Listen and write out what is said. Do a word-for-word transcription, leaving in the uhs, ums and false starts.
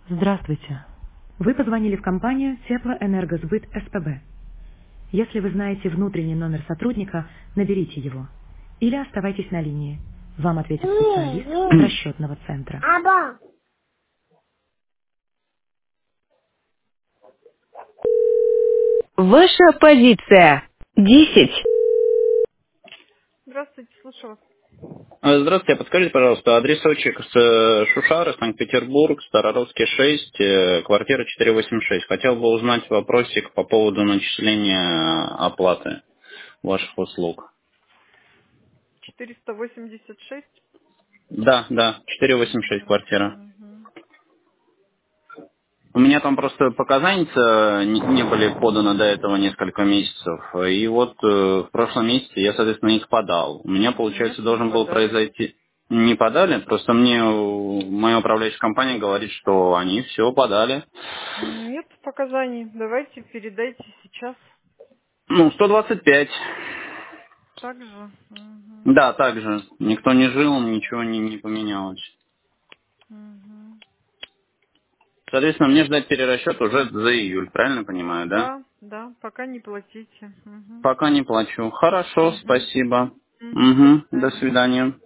Здравствуйте. Вы позвонили в компанию Теплоэнергосбыт СПБ. Если вы знаете внутренний номер сотрудника, наберите его. Или оставайтесь на линии. Вам ответит специалист расчетного центра. Аба. Ваша позиция. Десять. Здравствуйте, слушаю вас. А, Здравствуйте, а подскажите, пожалуйста, адресочек с э, Шушары, Санкт-Петербург, Старорусский шесть, э, квартира четыреста восемьдесят шесть. Хотел бы узнать вопросик по поводу начисления оплаты ваших услуг. четыреста восемьдесят шесть. Да, да, четыреста восемьдесят шесть Мгм, квартира. мгм. У меня там просто показания не, не были поданы до этого несколько месяцев. И вот э, в прошлом месяце я, соответственно, их подал. У меня, Нет, получается, не должен был подали. произойти... Не подали, просто мне э, моя управляющая компания говорит, что они все подали. Нет показаний. Давайте передайте сейчас. Ну, сто двадцать пять. Так же. Мгм, Да, также. Никто не жил, ничего не, не поменялось. мгм. Соответственно, мне ждать перерасчет уже за июль, правильно понимаю, да? Да, да, пока не платите. Мгм, Пока не плачу. Хорошо, мгм, спасибо. мгм. До Угу, до свидания. свидания.